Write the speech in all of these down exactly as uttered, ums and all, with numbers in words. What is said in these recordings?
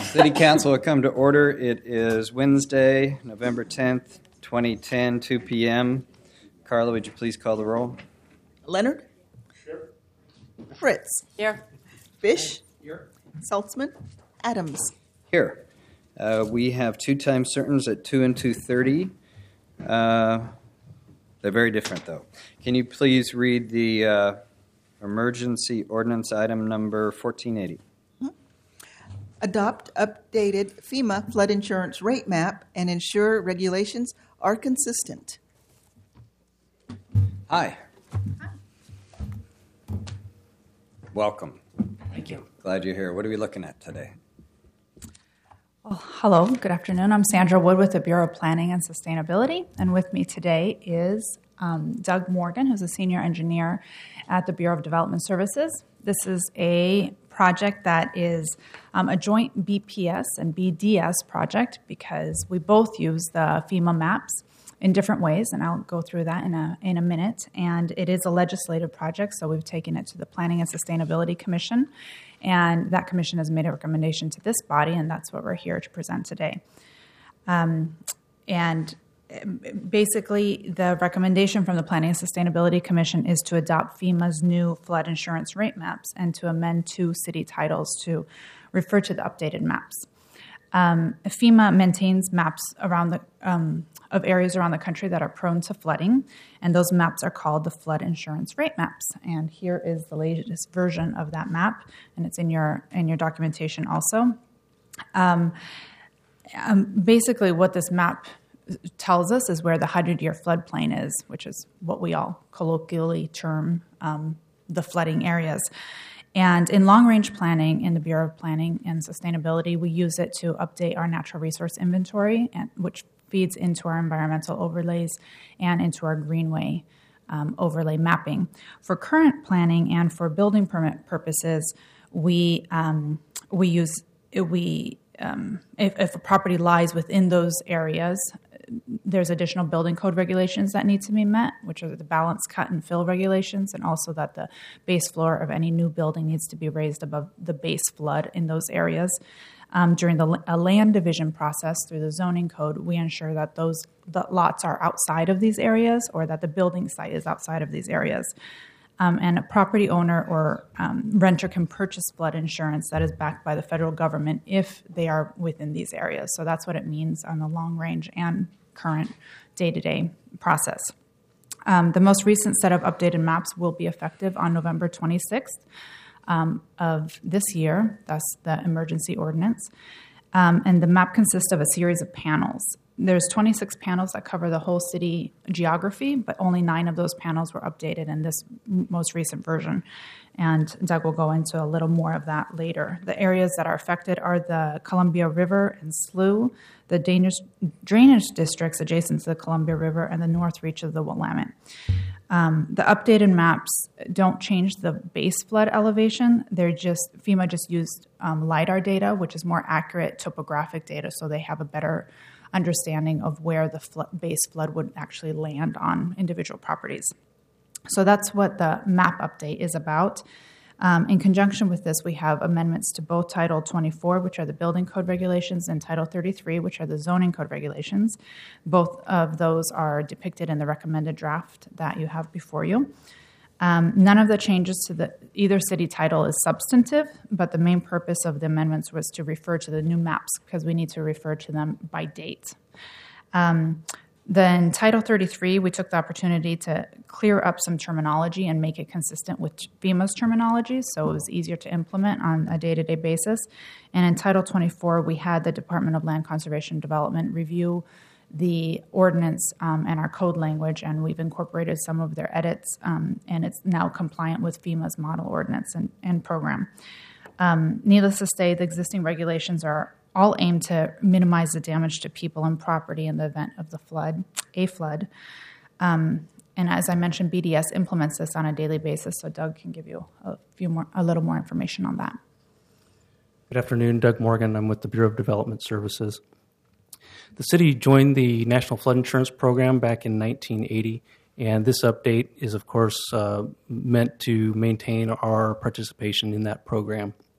City Council will come to order. It is Wednesday, November tenth, twenty ten, two p.m. Carla, would you please call the roll? Leonard? Here. Fritz? Here. Fish? Here. Saltzman? Adams? Here. Uh, we have two time certains at two and two thirty. Uh, they're very different, though. Can you please read the uh, emergency ordinance item number fourteen eighty? Adopt updated FEMA flood insurance rate map and ensure regulations are consistent. Hi. Hi. Welcome. Thank you. Glad you're here. What are we looking at today? Well, hello, good afternoon. I'm Sandra Wood with the Bureau of Planning and Sustainability, and with me today is um, Doug Morgan, who's a senior engineer at the Bureau of Development Services. This is a project that is um, a joint B P S and B D S project because we both use the FEMA maps in different ways, and I'll go through that in a in a minute. And it is a legislative project, so we've taken it to the Planning and Sustainability Commission, and that commission has made a recommendation to this body, and that's what we're here to present today. Um, and basically, the recommendation from the Planning and Sustainability Commission is to adopt FEMA's new flood insurance rate maps and to amend two city titles to refer to the updated maps. Um, FEMA maintains maps around the um, of areas around the country that are prone to flooding, and those maps are called the flood insurance rate maps. And here is the latest version of that map, and it's in your in your documentation also. Um, um, basically, what this map tells us is where the hundred-year floodplain is, which is what we all colloquially term um, the flooding areas. And in long-range planning, in the Bureau of Planning and Sustainability, we use it to update our natural resource inventory, and, which feeds into our environmental overlays and into our greenway um, overlay mapping. For current planning and for building permit purposes, we um, we use we um, if, if a property lies within those areas, there's additional building code regulations that need to be met, which are the balance, cut, and fill regulations, and also that the base floor of any new building needs to be raised above the base flood in those areas. Um, during the a land division process through the zoning code, we ensure that those the lots are outside of these areas or that the building site is outside of these areas. Um, and a property owner or um, renter can purchase flood insurance that is backed by the federal government if they are within these areas. So that's what it means on the long range and current day-to-day process. Um, the most recent set of updated maps will be effective on November twenty-sixth um, of this year. That's the emergency ordinance. Um, and the map consists of a series of panels. There's twenty-six panels that cover the whole city geography, but only nine of those panels were updated in this most recent version. And Doug will go into a little more of that later. The areas that are affected are the Columbia River and Slough, the drainage, drainage districts adjacent to the Columbia River, and the north reach of the Willamette. Um, the updated maps don't change the base flood elevation. They're just, FEMA just used um, LIDAR data, which is more accurate topographic data, so they have a better understanding of where the flood, base flood would actually land on individual properties. So that's what the map update is about. Um, in conjunction with this, we have amendments to both Title twenty-four, which are the building code regulations, and Title thirty-three, which are the zoning code regulations. Both of those are depicted in the recommended draft that you have before you. Um, none of the changes to the either city title is substantive, but the main purpose of the amendments was to refer to the new maps because we need to refer to them by date. Um, Then Title thirty-three, we took the opportunity to clear up some terminology and make it consistent with FEMA's terminology, so it was easier to implement on a day-to-day basis. And in Title twenty-four, we had the Department of Land Conservation and Development review the ordinance um, and our code language, and we've incorporated some of their edits, um, and it's now compliant with FEMA's model ordinance and, and program. Um, needless to say, the existing regulations are all aimed to minimize the damage to people and property in the event of the flood, a flood. Um, and as I mentioned, B D S implements this on a daily basis, so Doug can give you a few more, a little more information on that. Good afternoon, Doug Morgan. I'm with the Bureau of Development Services. The city joined the National Flood Insurance Program back in nineteen eighty, and this update is, of course, uh, meant to maintain our participation in that program.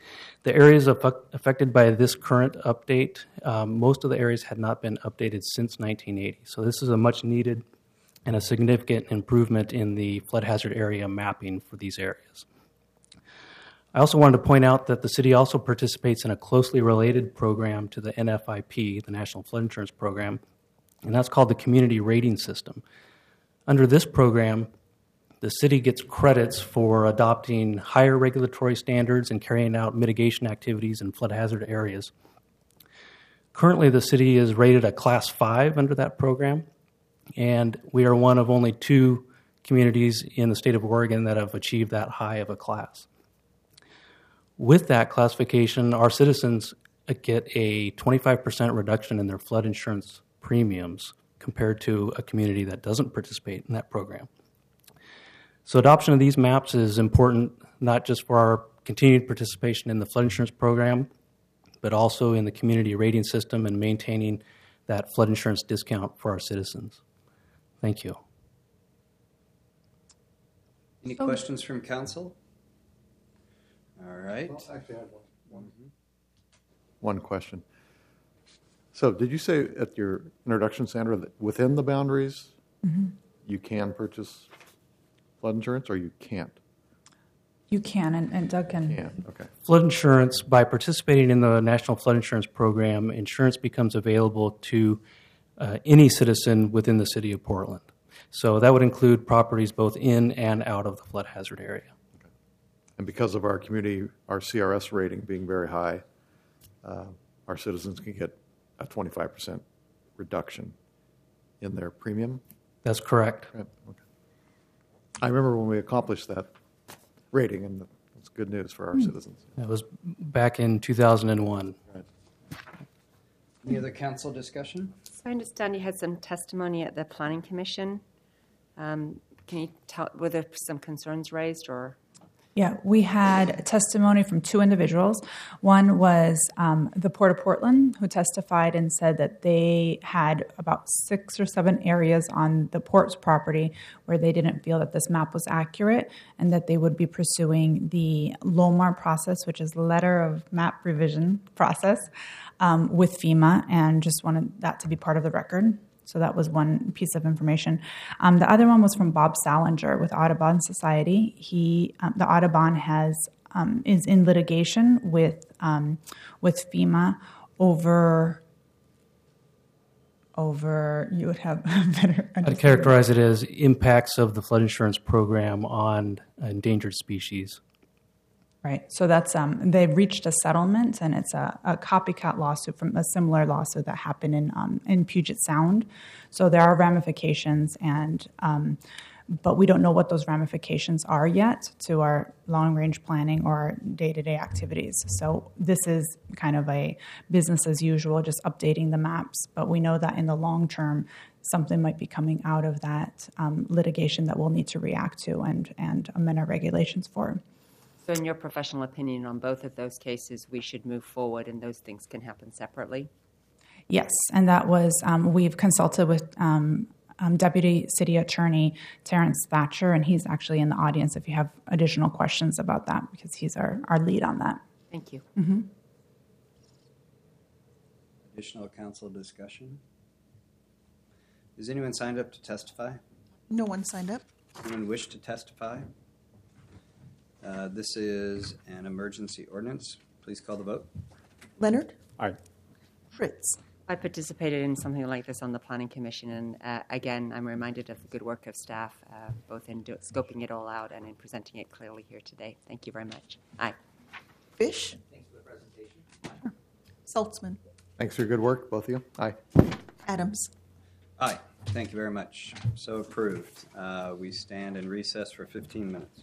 The areas affect, affected by this current update, um, most of the areas had not been updated since nineteen eighty. So this is a much needed and a significant improvement in the flood hazard area mapping for these areas. I also wanted to point out that the city also participates in a closely related program to the N F I P, the National Flood Insurance Program, and that's called the Community Rating System. Under this program, the city gets credits for adopting higher regulatory standards and carrying out mitigation activities in flood hazard areas. Currently, the city is rated a Class five under that program, and we are one of only two communities in the state of Oregon that have achieved that high of a class. With that classification, our citizens get a twenty-five percent reduction in their flood insurance premiums compared to a community that doesn't participate in that program. So adoption of these maps is important not just for our continued participation in the flood insurance program, but also in the community rating system and maintaining that flood insurance discount for our citizens. Thank you. Any questions from council? All right. Well, actually, I have one, one, one question. So, did you say at your introduction, Sandra, that within the boundaries mm-hmm. you can purchase flood insurance, or you can't? You can, and, and Doug can. Can, okay. Flood insurance, by participating in the National Flood Insurance Program, insurance becomes available to uh, any citizen within the city of Portland. So that would include properties both in and out of the flood hazard area. Okay. And because of our community, our C R S rating being very high, uh, our citizens can get a twenty-five percent reduction in their premium? That's correct. Right. Okay. I remember when we accomplished that rating, and it's good news for our mm. citizens. That was back in two thousand one. Right. Any other council discussion? So I understand you had some testimony at the Planning Commission. Um, can you tell, were there some concerns raised, or? Yeah, we had testimony from two individuals. One was um, the Port of Portland, who testified and said that they had about six or seven areas on the port's property where they didn't feel that this map was accurate, and that they would be pursuing the LOMAR process, which is Letter of Map Revision process, um, with FEMA, and just wanted that to be part of the record. So that was one piece of information. Um, the other one was from Bob Salinger with Audubon Society. He, um, the Audubon has um, is in litigation with um, with FEMA over over. You would have better. I'd characterize it as impacts of the flood insurance program on endangered species. Right. So that's um, they've reached a settlement, and it's a, a copycat lawsuit from a similar lawsuit that happened in um, in Puget Sound. So there are ramifications, and um, but we don't know what those ramifications are yet to our long range planning or our day to day activities. So this is kind of a business as usual, just updating the maps. But we know that in the long term, something might be coming out of that um, litigation that we'll need to react to and and amend our regulations for. So in your professional opinion on both of those cases, we should move forward and those things can happen separately? Yes, and that was, um, we've consulted with um, um, Deputy City Attorney Terrence Thatcher, and he's actually in the audience if you have additional questions about that, because he's our, our lead on that. Thank you. Mm-hmm. Additional council discussion? Is anyone signed up to testify? No one signed up. Anyone wish to testify? Uh, this is an emergency ordinance. Please call the vote. Leonard? Aye. Fritz? I participated in something like this on the Planning Commission, and uh, again, I'm reminded of the good work of staff, uh, both in do- scoping it all out and in presenting it clearly here today. Thank you very much. Aye. Fish? Thanks for the presentation. Sure. Saltzman? Thanks for your good work, both of you. Aye. Adams? Aye. Thank you very much. So approved. Uh, we stand in recess for fifteen minutes.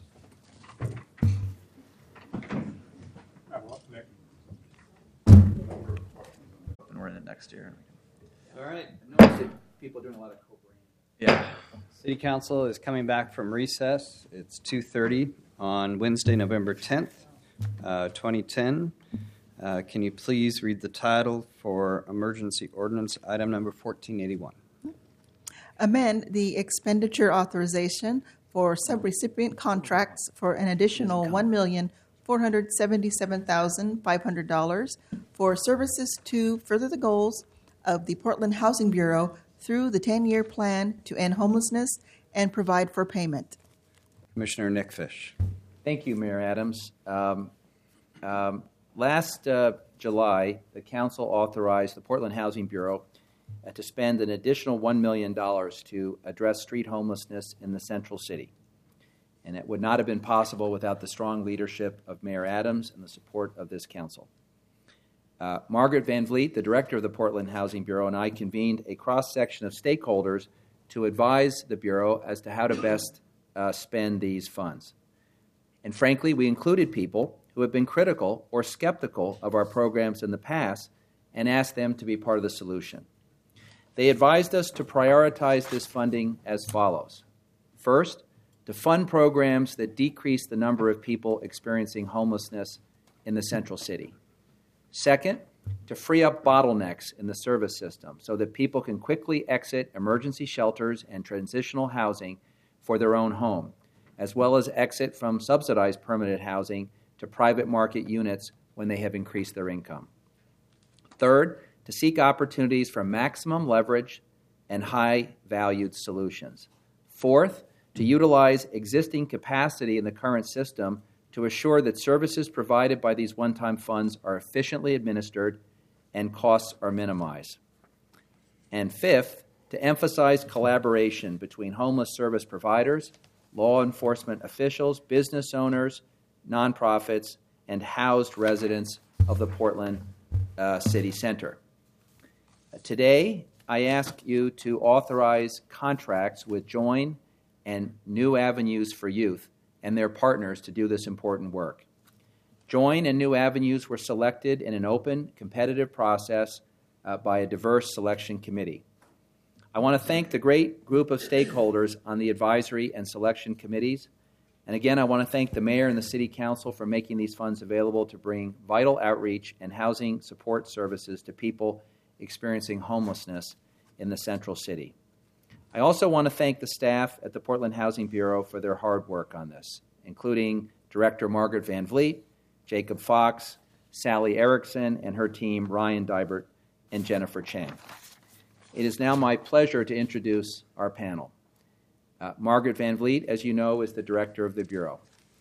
And we're in it next year. All right. People doing a lot of co-brain. Yeah. City Council is coming back from recess. It's two thirty on Wednesday, November tenth, uh, twenty ten. Uh, can you please read the title for emergency ordinance item number fourteen eighty-one? Amend the expenditure authorization for subrecipient contracts for an additional one million four hundred seventy-seven thousand five hundred dollars for services to further the goals of the Portland Housing Bureau through the ten-year plan to end homelessness and provide for payment. Commissioner Nick Fish. Thank you, Mayor Adams. Um, um, last uh, July, the council authorized the Portland Housing Bureau uh, to spend an additional one million dollars to address street homelessness in the central city. And it would not have been possible without the strong leadership of Mayor Adams and the support of this council. Uh, Margaret Van Vliet, the director of the Portland Housing Bureau, and I convened a cross-section of stakeholders to advise the Bureau as to how to best uh, spend these funds. And frankly, we included people who have been critical or skeptical of our programs in the past and asked them to be part of the solution. They advised us to prioritize this funding as follows. First, to fund programs that decrease the number of people experiencing homelessness in the central city. Second, to free up bottlenecks in the service system so that people can quickly exit emergency shelters and transitional housing for their own home, as well as exit from subsidized permanent housing to private market units when they have increased their income. Third, to seek opportunities for maximum leverage and high-valued solutions. Fourth, to utilize existing capacity in the current system to assure that services provided by these one-time funds are efficiently administered and costs are minimized. And fifth, to emphasize collaboration between homeless service providers, law enforcement officials, business owners, nonprofits, and housed residents of the Portland uh, City Center. Uh, today, I ask you to authorize contracts with Join and New Avenues for Youth and their partners to do this important work. Join and New Avenues were selected in an open, competitive process uh, by a diverse selection committee. I want to thank the great group of stakeholders on the advisory and selection committees. And again, I want to thank the mayor and the city council for making these funds available to bring vital outreach and housing support services to people experiencing homelessness in the central city. I also want to thank the staff at the Portland Housing Bureau for their hard work on this, including Director Margaret Van Vliet, Jacob Fox, Sally Erickson, and her team, Ryan Dybert and Jennifer Chang. It is now my pleasure to introduce our panel. Uh, Margaret Van Vliet, as you know, is the director of the Bureau.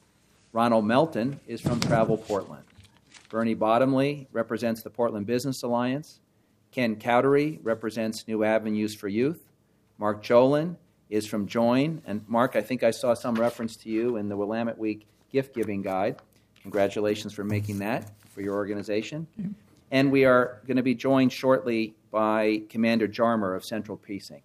Ronald Melton is from Travel Portland. Bernie Bottomley represents the Portland Business Alliance. Ken Cowdery represents New Avenues for Youth. Mark Jolin is from Join. And Mark, I think I saw some reference to you in the Willamette Week gift-giving guide. Congratulations for making that for your organization. Okay. And we are going to be joined shortly by Commander Jarmer of Central Precinct.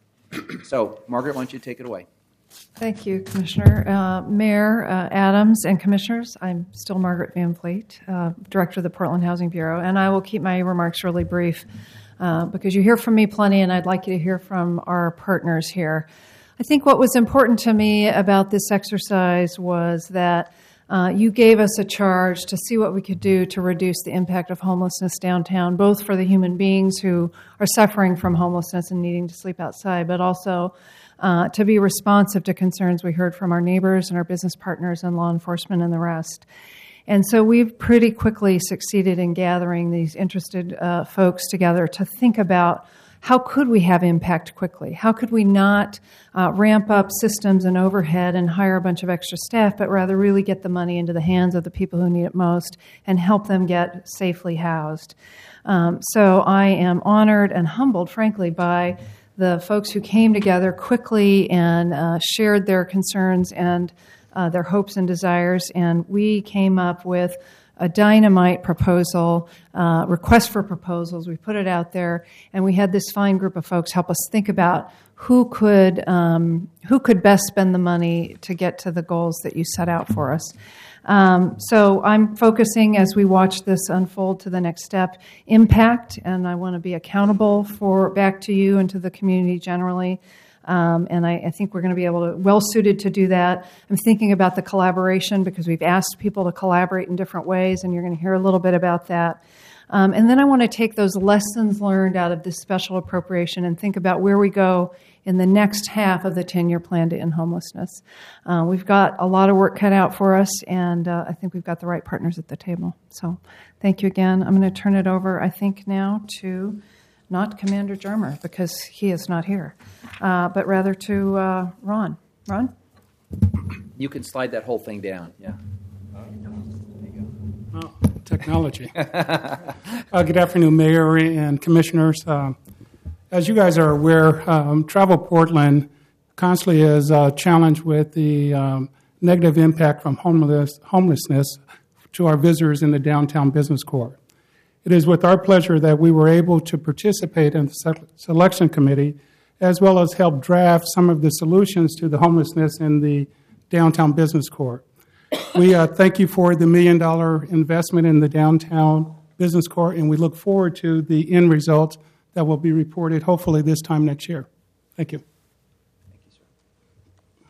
So, Margaret, why don't you take it away? Thank you, Commissioner. Uh, Mayor uh, Adams and Commissioners, I'm still Margaret Van Vliet, uh, Director of the Portland Housing Bureau, and I will keep my remarks really brief uh, because you hear from me plenty, and I'd like you to hear from our partners here. I think what was important to me about this exercise was that Uh, you gave us a charge to see what we could do to reduce the impact of homelessness downtown, both for the human beings who are suffering from homelessness and needing to sleep outside, but also uh, to be responsive to concerns we heard from our neighbors and our business partners and law enforcement and the rest. And so we've pretty quickly succeeded in gathering these interested uh, folks together to think about how could we have impact quickly? How could we not uh, ramp up systems and overhead and hire a bunch of extra staff, but rather really get the money into the hands of the people who need it most and help them get safely housed? Um, so I am honored and humbled, frankly, by the folks who came together quickly and uh, shared their concerns and uh, their hopes and desires, and we came up with a dynamite proposal, uh, request for proposals. We put it out there, and we had this fine group of folks help us think about who could um, who could best spend the money to get to the goals that you set out for us. Um, so I'm focusing, as we watch this unfold to the next step, impact, and I want to be accountable for back to you and to the community generally. Um, and I, I think we're going to be able to, well-suited to do that. I'm thinking about the collaboration because we've asked people to collaborate in different ways, and you're going to hear a little bit about that. Um, and then I want to take those lessons learned out of this special appropriation and think about where we go in the next half of the ten-year plan to end homelessness. Uh, we've got a lot of work cut out for us, and uh, I think we've got the right partners at the table. So thank you again. I'm going to turn it over, I think, now to not Commander Germer, because he is not here, uh, but rather to uh, Ron. Ron? You can slide that whole thing down. Yeah. Oh, technology. uh, good afternoon, Mayor and Commissioners. Uh, as you guys are aware, um, Travel Portland constantly is uh, challenged with the um, negative impact from homeless, homelessness to our visitors in the downtown business core. It is with our pleasure that we were able to participate in the selection committee, as well as help draft some of the solutions to the homelessness in the downtown business core. We uh, thank you for the million dollar investment in the downtown business core, and we look forward to the end result that will be reported hopefully this time next year. Thank you. Thank you, sir.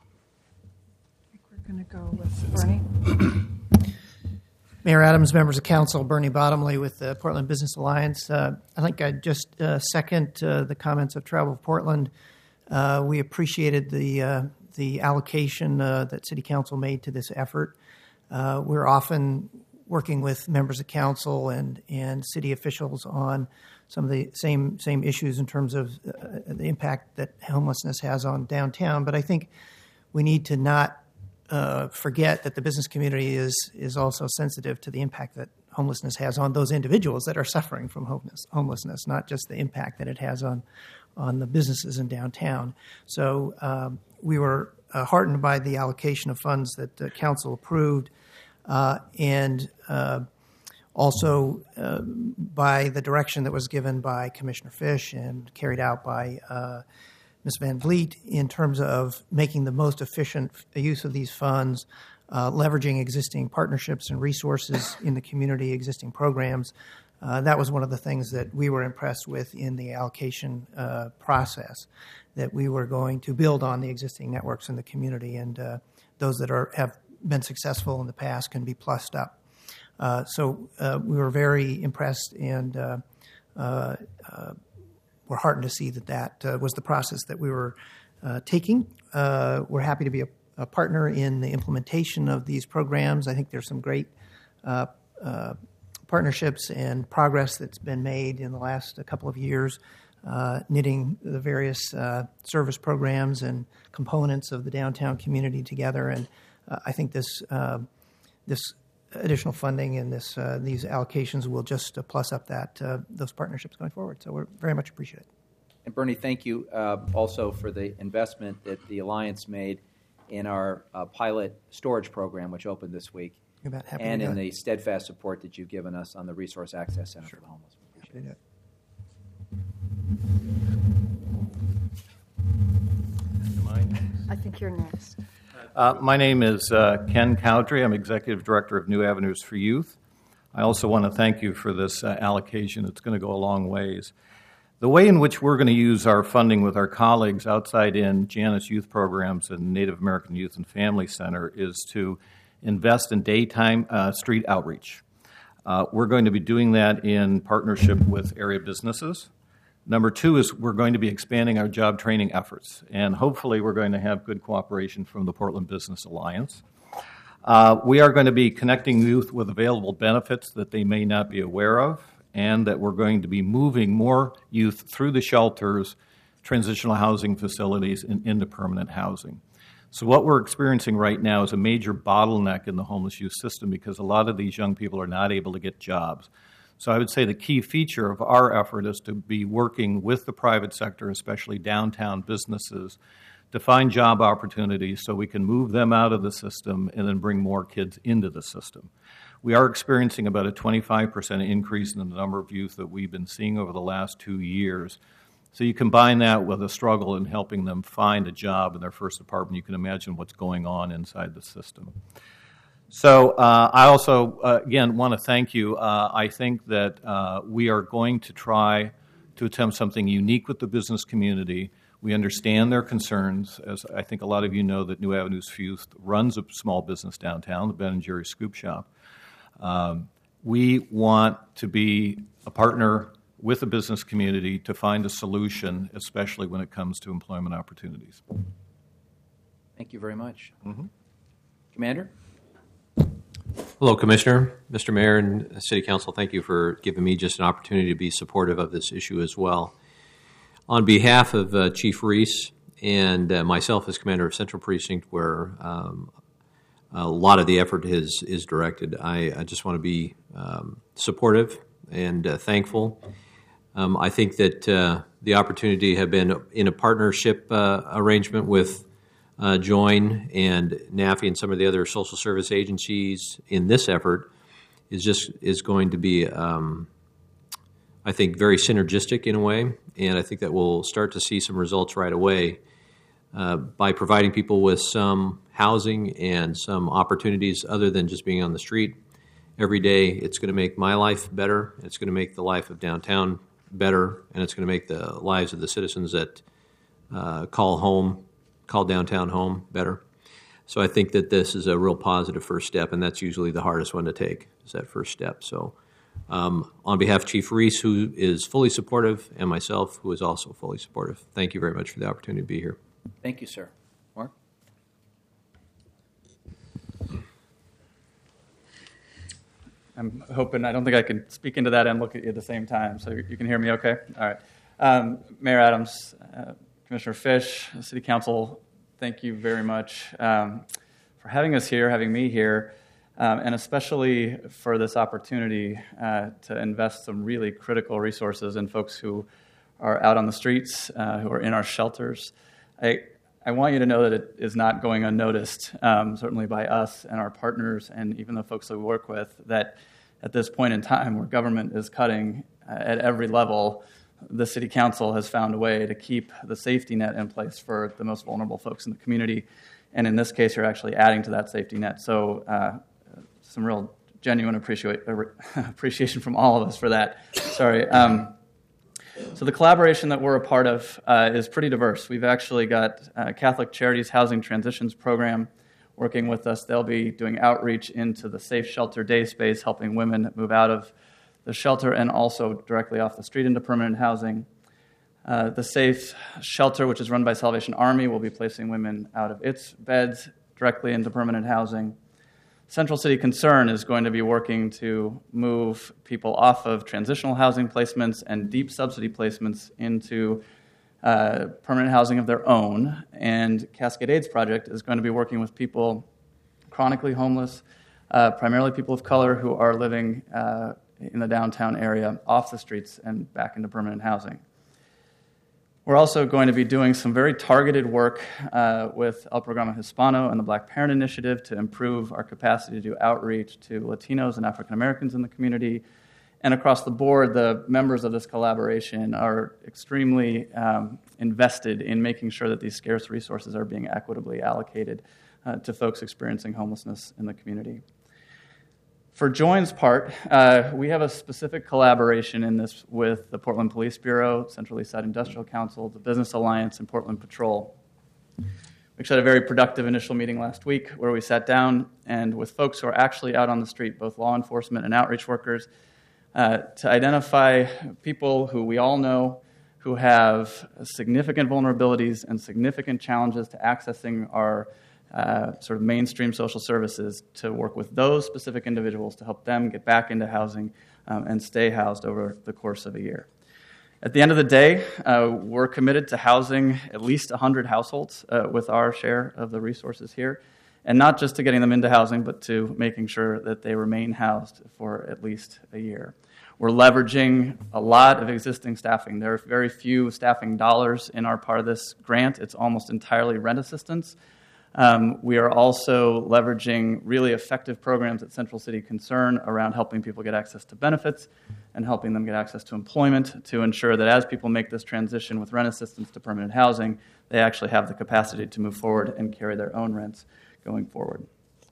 I think we're going to go with Bernie. Mayor Adams, members of council, Bernie Bottomley with the Portland Business Alliance. Uh, I think I'd just uh, second uh, the comments of Travel Portland. Uh, we appreciated the uh, the allocation uh, that City Council made to this effort. Uh, we're often working with members of council and, and city officials on some of the same same issues in terms of uh, the impact that homelessness has on downtown. But I think we need to not Uh, forget that the business community is is also sensitive to the impact that homelessness has on those individuals that are suffering from homeless, homelessness, not just the impact that it has on on the businesses in downtown. So um, we were uh, heartened by the allocation of funds that the council approved, uh, and uh, also uh, by the direction that was given by Commissioner Fish and carried out by uh, Miz Van Vliet in terms of making the most efficient use of these funds, uh, leveraging existing partnerships and resources in the community, existing programs. Uh, that was one of the things that we were impressed with in the allocation uh, process, that we were going to build on the existing networks in the community, and uh, those that are have been successful in the past can be plussed up. Uh, so uh, we were very impressed, and uh, uh, uh, we're heartened to see that that uh, was the process that we were uh, taking. Uh, we're happy to be a, a partner in the implementation of these programs. I think there's some great uh, uh, partnerships and progress that's been made in the last a couple of years, uh, knitting the various uh, service programs and components of the downtown community together. And uh, I think this uh, this additional funding and this uh, these allocations will just uh, plus up that uh, those partnerships going forward. So we're very much appreciate it. And Bernie, thank you uh, also for the investment that the Alliance made in our uh, pilot storage program, which opened this week, You're about happy and to do in it. the steadfast support that you've given us on the Resource Access Center Sure. for the Homeless. Happy to do it. I think you're next. Uh, my name is uh, Ken Cowdrey. I'm Executive Director of New Avenues for Youth. I also want to thank you for this uh, allocation. It's going to go a long ways. The way in which we're going to use our funding with our colleagues outside in Janus Youth Programs and Native American Youth and Family Center is to invest in daytime uh, street outreach. Uh, we're going to be doing that in partnership with area businesses. Number two is we're going to be expanding our job training efforts, and hopefully we're going to have good cooperation from the Portland Business Alliance. Uh, we are going to be connecting youth with available benefits that they may not be aware of, and that we're going to be moving more youth through the shelters, transitional housing facilities, and into permanent housing. So what we're experiencing right now is a major bottleneck in the homeless youth system because a lot of these young people are not able to get jobs. So I would say the key feature of our effort is to be working with the private sector, especially downtown businesses, to find job opportunities so we can move them out of the system and then bring more kids into the system. We are experiencing about a twenty-five percent increase in the number of youth that we've been seeing over the last two years. So you combine that with a struggle in helping them find a job in their first apartment, you can imagine what's going on inside the system. So uh, I also, uh, again, want to thank you. Uh, I think that uh, we are going to try to attempt something unique with the business community. We understand their concerns, as I think a lot of you know that New Avenues for Youth runs a small business downtown, the Ben and Jerry's Scoop Shop. Um, We want to be a partner with the business community to find a solution, especially when it comes to employment opportunities. Thank you very much. Mm-hmm. Commander? Hello, Commissioner, Mister Mayor, and City Council. Thank you for giving me just an opportunity to be supportive of this issue as well. On behalf of uh, Chief Reese and uh, myself as Commander of Central Precinct, where um, a lot of the effort is, is directed, I, I just want to be um, supportive and uh, thankful. Um, I think that uh, the opportunity to have been in a partnership uh, arrangement with Uh, Join and NAFI and some of the other social service agencies in this effort is just is going to be, um, I think, very synergistic in a way, and I think that we'll start to see some results right away uh, by providing people with some housing and some opportunities other than just being on the street every day. It's going to make my life better. It's going to make the life of downtown better, and it's going to make the lives of the citizens that uh, call home call downtown home better. So I think that this is a real positive first step, and that's usually the hardest one to take, is that first step. So um, on behalf of Chief Reese, who is fully supportive, and myself, who is also fully supportive, thank you very much for the opportunity to be here. Thank you, sir. Mark? I'm hoping, I don't think I can speak into that and look at you at the same time, so you can hear me okay? All right. Um, Mayor Adams, uh, Commissioner Fish, City Council, thank you very much um, for having us here, having me here, um, and especially for this opportunity uh, to invest some really critical resources in folks who are out on the streets, uh, who are in our shelters. I, I want you to know that it is not going unnoticed, um, certainly by us and our partners and even the folks that we work with, that at this point in time where government is cutting uh, at every level, the City Council has found a way to keep the safety net in place for the most vulnerable folks in the community. And in this case, you're actually adding to that safety net. So uh, some real genuine appreciate, appreciation from all of us for that. Sorry. Um, so the collaboration that we're a part of uh, is pretty diverse. We've actually got uh, Catholic Charities Housing Transitions Program working with us. They'll be doing outreach into the Safe Shelter Day Space, helping women move out of the shelter and also directly off the street into permanent housing. Uh, the Safe Shelter, which is run by Salvation Army, will be placing women out of its beds directly into permanent housing. Central City Concern is going to be working to move people off of transitional housing placements and deep subsidy placements into uh, permanent housing of their own. And Cascade AIDS Project is going to be working with people chronically homeless, uh, primarily people of color who are living uh, in the downtown area, off the streets and back into permanent housing. We're also going to be doing some very targeted work uh, with El Programa Hispano and the Black Parent Initiative to improve our capacity to do outreach to Latinos and African Americans in the community. And across the board, the members of this collaboration are extremely um, invested in making sure that these scarce resources are being equitably allocated uh, to folks experiencing homelessness in the community. For Join's part, uh, we have a specific collaboration in this with the Portland Police Bureau, Central East Side Industrial Council, the Business Alliance, and Portland Patrol. We actually had a very productive initial meeting last week where we sat down and with folks who are actually out on the street, both law enforcement and outreach workers, uh, to identify people who we all know who have significant vulnerabilities and significant challenges to accessing our Uh, sort of mainstream social services, to work with those specific individuals to help them get back into housing um, and stay housed over the course of a year. At the end of the day, uh, we're committed to housing at least one hundred households uh, with our share of the resources here, and not just to getting them into housing, but to making sure that they remain housed for at least a year. We're leveraging a lot of existing staffing. There are very few staffing dollars in our part of this grant. It's almost entirely rent assistance. Um, we are also leveraging really effective programs at Central City Concern around helping people get access to benefits and helping them get access to employment to ensure that as people make this transition with rent assistance to permanent housing, they actually have the capacity to move forward and carry their own rents going forward.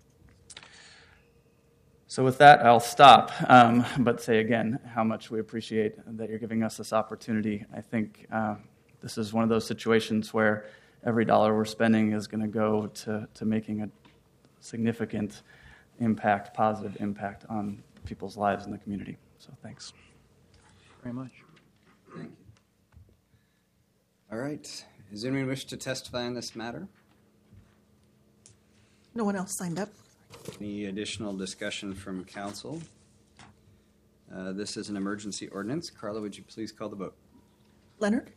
So with that, I'll stop, um, but say again how much we appreciate that you're giving us this opportunity. I think uh, this is one of those situations where every dollar we're spending is going to go to to making a significant impact, positive impact on people's lives in the community. So thanks. Very much. Thank you. All right. Does anyone wish to testify on this matter? No one else signed up. Any additional discussion from council? Uh, this is an emergency ordinance. Carla, would you please call the vote? Leonard?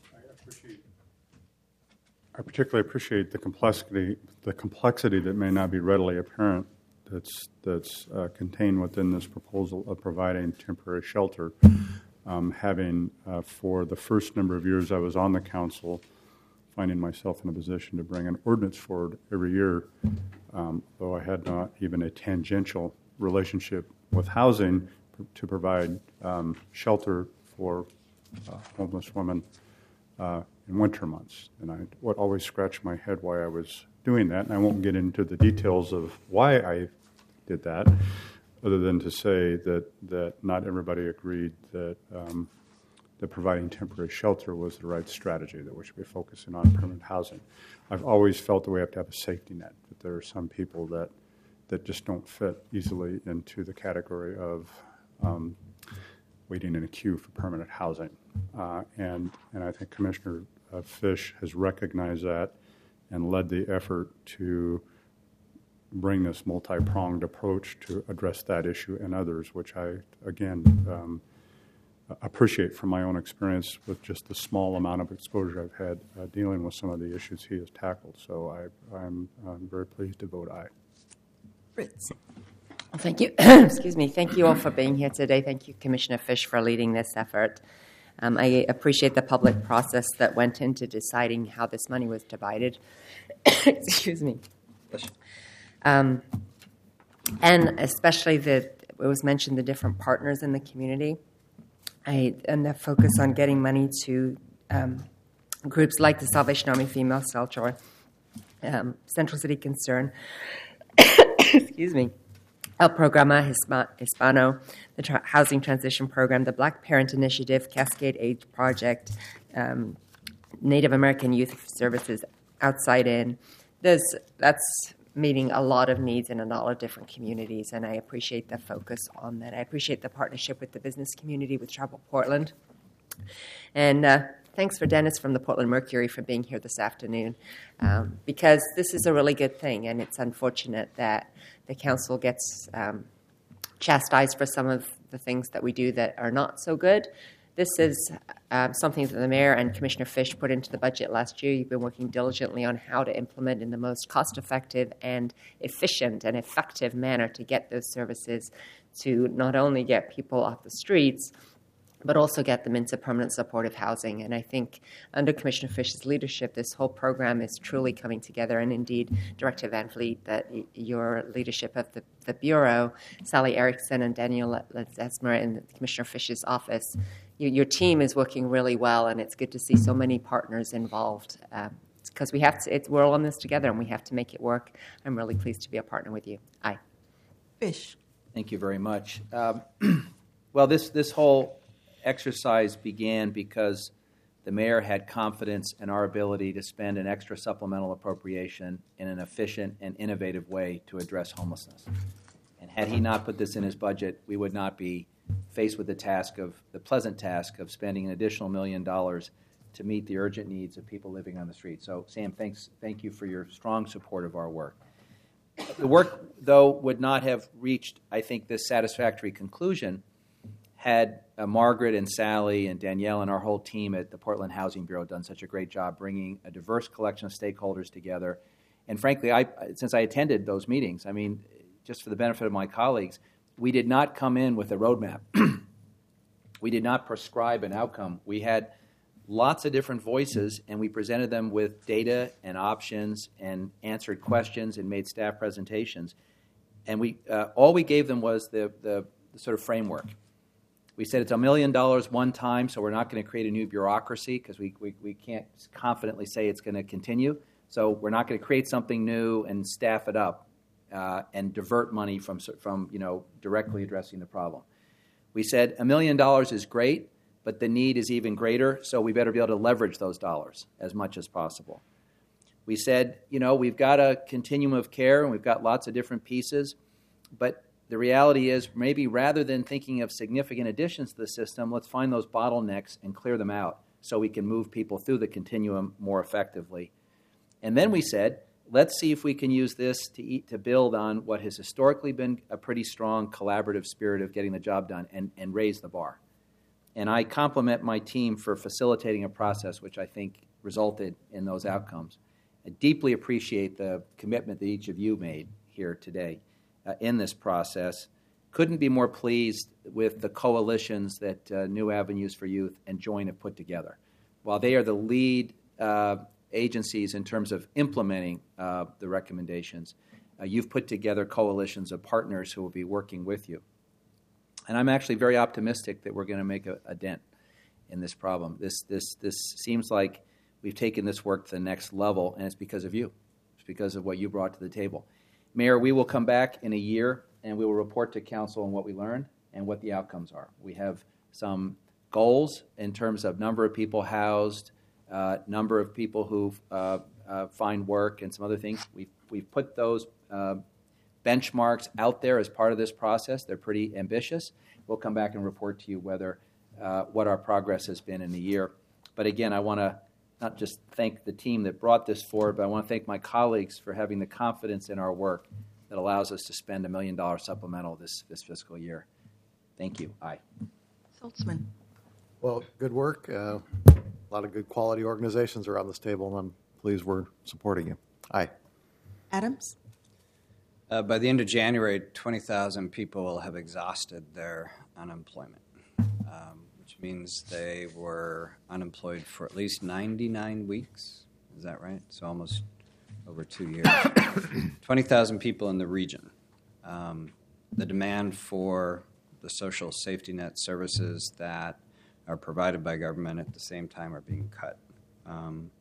I particularly appreciate the complexity, the complexity that may not be readily apparent that's that's uh, contained within this proposal of providing temporary shelter. Um, having, uh, for the first number of years I was on the council, finding myself in a position to bring an ordinance forward every year, um, though I had not even a tangential relationship with housing p- to provide um, shelter for uh, homeless women uh, in winter months. And I would always scratch my head why I was doing that, and I won't get into the details of why I did that, other than to say that, that not everybody agreed that um, that providing temporary shelter was the right strategy, that we should be focusing on permanent housing. I've always felt that we have to have a safety net, that there are some people that, that just don't fit easily into the category of um, waiting in a queue for permanent housing. Uh, and, and I think Commissioner uh, Fish has recognized that and led the effort to bring this multi-pronged approach to address that issue and others, which I, again, um, appreciate from my own experience with just the small amount of exposure I've had uh, dealing with some of the issues he has tackled. So I, I'm, I'm very pleased to vote aye. Fritz. Well, thank you. Excuse me. Thank you all for being here today. Thank you, Commissioner Fish, for leading this effort. Um, I appreciate the public process that went into deciding how this money was divided. Excuse me. Um, and especially the, it was mentioned, the different partners in the community. I, and the focus on getting money to um, groups like the Salvation Army Female Shelter, um, Central City Concern, excuse me, El Programa Hispano, the Tra- Housing Transition Program, the Black Parent Initiative, Cascade Age Project, um, Native American Youth Services, Outside In. There's, that's meeting a lot of needs in a lot of different communities, and I appreciate the focus on that. I appreciate the partnership with the business community, with Travel Portland. And uh, thanks for Dennis from the Portland Mercury for being here this afternoon, um, because this is a really good thing, and it's unfortunate that the council gets um, chastised for some of the things that we do that are not so good. This is um, something that the mayor and Commissioner Fish put into the budget last year. You've been working diligently on how to implement in the most cost-effective and efficient and effective manner to get those services to not only get people off the streets, but also get them into permanent supportive housing. And I think under Commissioner Fish's leadership, this whole program is truly coming together. And indeed, Director Van Fleet, that y- your leadership of the, the Bureau, Sally Erickson and Daniel Ledesma in Commissioner Fish's office, you, your team is working really well, and it's good to see so many partners involved. Because um, we have to, it's, we're all on this together, and we have to make it work. I'm really pleased to be a partner with you. Aye. Fish. Thank you very much. Um, well, this, this whole exercise began because the mayor had confidence in our ability to spend an extra supplemental appropriation in an efficient and innovative way to address homelessness. And had he not put this in his budget, we would not be faced with the task of the pleasant task of spending an additional million dollars to meet the urgent needs of people living on the street. So, Sam, thanks, thank you for your strong support of our work. The work, though, would not have reached, I think, this satisfactory conclusion had uh, Margaret and Sally and Danielle and our whole team at the Portland Housing Bureau done such a great job bringing a diverse collection of stakeholders together. And frankly, I, since I attended those meetings, I mean, just for the benefit of my colleagues, we did not come in with a roadmap. We did not prescribe an outcome. We had lots of different voices, and we presented them with data and options and answered questions and made staff presentations. And we uh, all we gave them was the, the, the sort of framework. We said it's a million dollars one time, so we're not going to create a new bureaucracy because we, we, we can't confidently say it's going to continue. So we're not going to create something new and staff it up uh, and divert money from, from you know, directly addressing the problem. We said a million dollars is great, but the need is even greater, so we better be able to leverage those dollars as much as possible. We said, you know, we've got a continuum of care, and we've got lots of different pieces. but the reality is maybe rather than thinking of significant additions to the system, let's find those bottlenecks and clear them out so we can move people through the continuum more effectively. And then we said, let's see if we can use this to eat, to build on what has historically been a pretty strong collaborative spirit of getting the job done and, and raise the bar. And I compliment my team for facilitating a process which I think resulted in those outcomes. I deeply appreciate the commitment that each of you made here today uh, in this process. Couldn't be more pleased with the coalitions that uh, New Avenues for Youth and Join have put together. While they are the lead uh, agencies in terms of implementing uh, the recommendations, uh, you've put together coalitions of partners who will be working with you. And I'm actually very optimistic that we're going to make a, a dent in this problem. This, this, this seems like we've taken this work to the next level, and it's because of you. It's because of what you brought to the table. Mayor, we will come back in a year, and we will report to council on what we learned and what the outcomes are. We have some goals in terms of number of people housed, uh, number of people who uh, uh, find work, and some other things. We've, we've put those uh, benchmarks out there as part of this process. They're pretty ambitious. We'll come back and report to you whether uh, what our progress has been in the year. But again, I want to not just thank the team that brought this forward, but I want to thank my colleagues for having the confidence in our work that allows us to spend a million dollar supplemental this, this fiscal year. Thank you. Aye. Saltzman. Well, good work. Uh, a lot of good quality organizations around this table, and I'm pleased we're supporting you. Aye. Adams. Uh, by the end of January, twenty thousand people will have exhausted their unemployment, um, which means they were unemployed for at least ninety-nine weeks. Is that right? So almost over two years. twenty thousand people in the region. Um, the demand for the social safety net services that are provided by government at the same time are being cut. Um,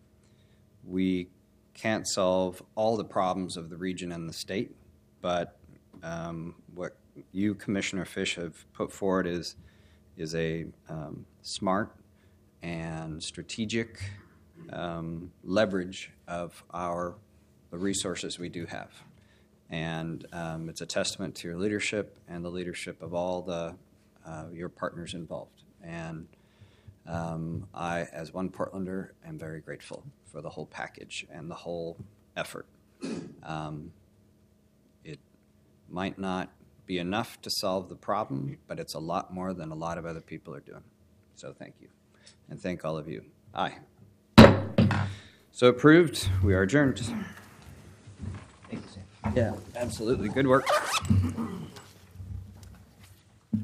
we can't solve all the problems of the region and the state, but um, what you, Commissioner Fish, have put forward is is a um, smart and strategic um, leverage of our the resources we do have. And um, it's a testament to your leadership and the leadership of all the uh, your partners involved. And um, I, as one Portlander, am very grateful for the whole package and the whole effort. Um, it might not be enough to solve the problem, but it's a lot more than a lot of other people are doing. So thank you. And thank all of you. Aye. So approved. We are adjourned. Thank you, Sam. Yeah, absolutely. Good work.